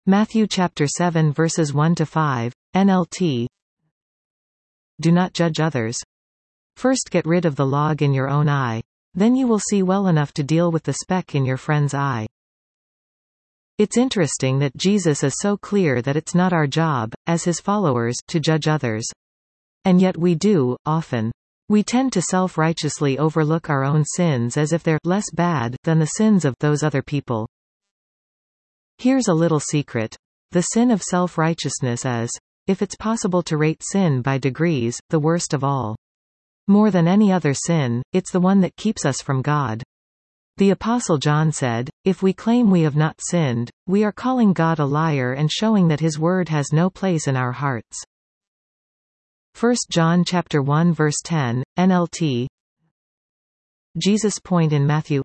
Matthew chapter 7 verses 1 to 5, NLT. Do not judge others. First get rid of the log in your own eye. Then you will see well enough to deal with the speck in your friend's eye. It's interesting that Jesus is so clear that it's not our job, as his followers, to judge others. And yet we do, often. We tend to self-righteously overlook our own sins as if they're less bad than the sins of those other people. Here's a little secret. The sin of self-righteousness is, if it's possible to rate sin by degrees, the worst of all. More than any other sin, it's the one that keeps us from God. The Apostle John said, if we claim we have not sinned, we are calling God a liar and showing that his word has no place in our hearts. 1 John chapter 1 verse 10, NLT. Jesus' point in Matthew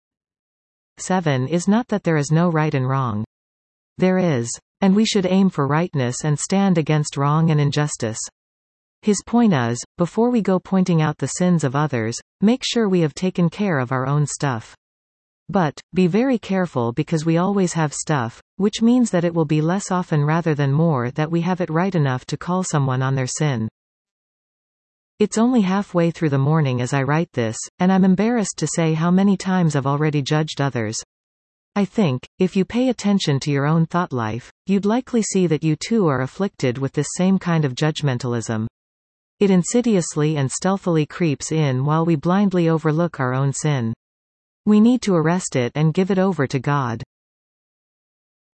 7 is not that there is no right and wrong. There is. And we should aim for rightness and stand against wrong and injustice. His point is, before we go pointing out the sins of others, make sure we have taken care of our own stuff. But, be very careful because we always have stuff, which means that it will be less often rather than more that we have it right enough to call someone on their sin. It's only halfway through the morning as I write this, and I'm embarrassed to say how many times I've already judged others. I think, if you pay attention to your own thought life, you'd likely see that you too are afflicted with this same kind of judgmentalism. It insidiously and stealthily creeps in while we blindly overlook our own sin. We need to arrest it and give it over to God.